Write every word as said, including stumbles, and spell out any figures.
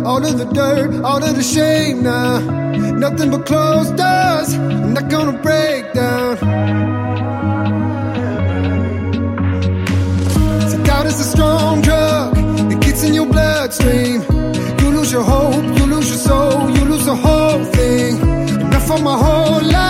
all of the dirt, all of the shame now. Nothing but closed doors, I'm not gonna break down. See, doubt is a strong drug, it gets in your bloodstream. You lose your hope, you lose your soul, you lose the whole thing. Enough for my whole life.